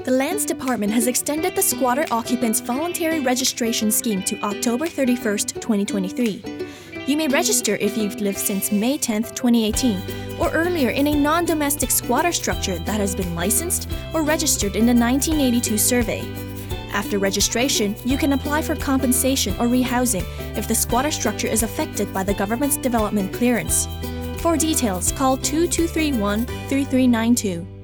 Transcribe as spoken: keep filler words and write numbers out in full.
The Lands Department has extended the Squatter Occupants Voluntary Registration Scheme to October thirty-first, twenty twenty-three. You may register if you've lived since May tenth, twenty eighteen, or earlier in a non-domestic squatter structure that has been licensed or registered in the nineteen eighty-two survey. After registration, you can apply for compensation or rehousing if the squatter structure is affected by the government's development clearance. For details, call two two three one, three three nine two.